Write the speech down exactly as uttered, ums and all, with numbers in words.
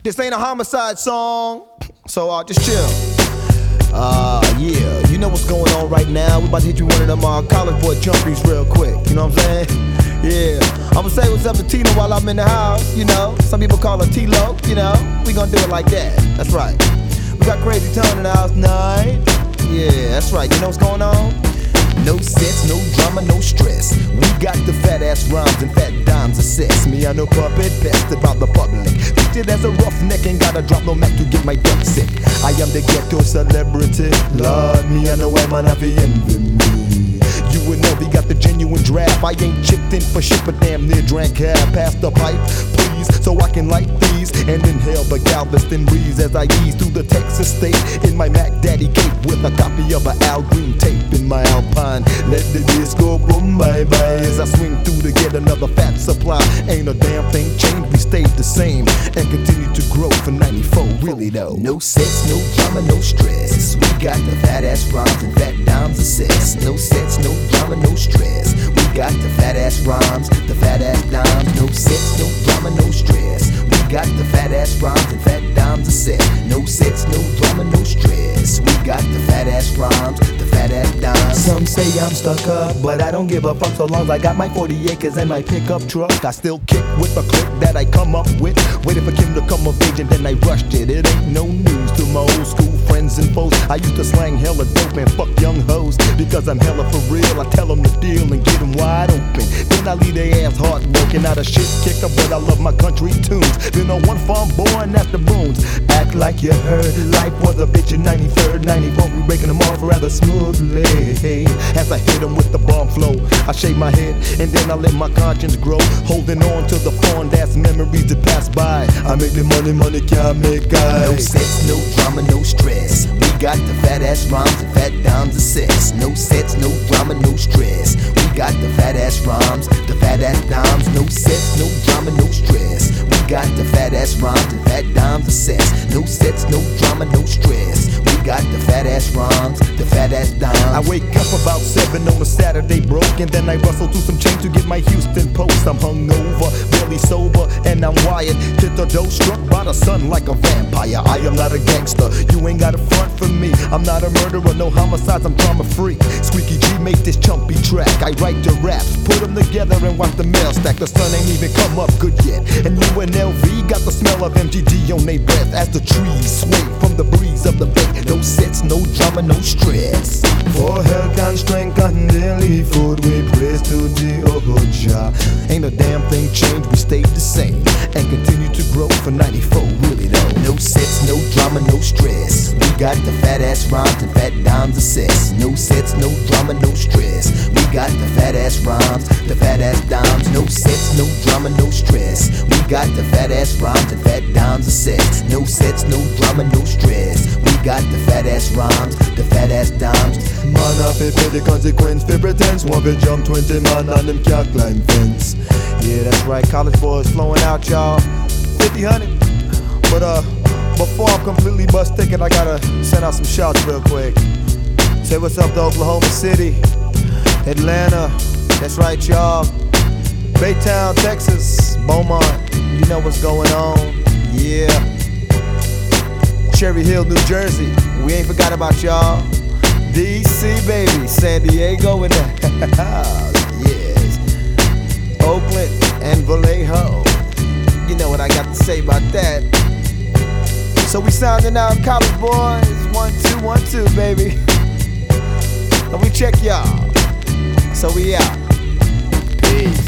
This ain't a homicide song, so uh, just chill. Uh, yeah, you know what's going on right now. We about to hit you one of them uh, college boy jumpies real quick. You know what I'm saying? Yeah, I'ma say what's up to Tina while I'm in the house. You know, some people call her T-Lo. You know, we gonna do it like that. That's right. We got Crazy Tone in the house tonight. Yeah, that's right. You know what's going on? No sets, no drama, no stress. We got the fat ass rhymes and fat dimes assess. Me, I no puppet, pested by the public. Pictured as a roughneck, ain't gotta drop no Mac to get my duck sick. I am the ghetto celebrity. Lord, me, I know why man have to envy me. You would know we got the genuine draft. I ain't chipped in for shit, but damn near drank half. Pass the pipe, please, so I can light these and inhale the Galveston breeze as I ease through the Texas state in my Mac Daddy cape with a copy of a Al Green tape in my Alpine. Let the disco boom bye bye as I swing through to get another fat supply. Ain't a damn thing changed, we stayed the same and continue to grow for ninety-four. Really though, no sets, no drama, no stress. We got the fat ass rhymes and fat dimes assess. No sets, no drama, no stress. We got the fat ass rhymes, the fat ass dimes. No sets, no drama, no stress. We got the fat ass rhymes and fat dimes assess. No sets, no drama, no stress. We got the fat ass rhymes, the fat ass dimes. Some say I'm stuck up, but I don't give a fuck so long as I got my forty acres and my pickup truck. I still kick with the clip that I come up with. Waited for Kim to come of age and then I rushed it. It ain't no news to my old school friends and foes. I used to slang hella dope and fuck young hoes because I'm hella for real. I tell them the deal and get them wide open. Then I leave their ass heartbroken. Not a shit kicker, but I love my country tunes. Been on one farm, born after boons. Act like you heard. Life was a bitch in ninety-third, ninety-fourth. We breaking them off rather smoothly. As I hit them with the bomb flow, I shake my head and then I let my conscience grow. Holding on to the fond ass memories that pass by. I make the money, money can't make eyes. No sets, no drama, no stress. We got the fat ass rhymes and fat dimes assess. No sets, no drama, no stress. We got the fat ass rhymes, the fat ass dimes. No sets, no drama, no stress. We got the fat ass rhymes and fat dimes assess. No sets, no drama, no stress. We got the fat ass rhymes, the fat ass dimes. I wake up about seven on a Saturday broke, and then I rustle through some change to get my Houston post. I'm hungover, barely sober, and I'm wired. Hit the dough, struck by the sun like a vampire. I am not a gangster, you ain't got a front for me. I'm not a murderer, no homicides, I'm drama free. Squeaky G made this chumpy track. I write the raps, put them together and watch the mail stack. The sun ain't even come up good yet, and U N L V got the smell of M G D on they breath as the trees sway from the breeze of the bay. No sets, no drama, no stress. For health and strength and daily food, we praise to Jehovah Jah. Ain't a damn thing changed, we stayed the same and continue to grow for ninety-four. Really though, no sets, no drama, no stress. We got the fat ass rhymes and fat dimes assess. No sets, no drama, no stress. We got the fat ass rhymes, the fat ass dimes. No sets, no drama, no stress. We got the fat ass rhymes and fat dimes assess. No sets, no drama, no stress. We got the fat ass rhymes, the fat ass dimes. Man a fi pay the consequence fi pretense. One fi jump twenty man and them can't climb fence. Yeah, that's right, college boys flowing out, y'all. fifty, one hundred. But uh, before I'm completely bust ticket, I gotta send out some shouts real quick. Say what's up to Oklahoma City, Atlanta, that's right, y'all. Baytown, Texas, Beaumont, you know what's going on. Yeah. Cherry Hill, New Jersey, we ain't forgot about y'all. D C, baby, San Diego, and yes. Oakland and Vallejo. You know what I got to say about that. So we sounding out college boys, one, two, one, two, baby. And we check y'all. So we out. Peace.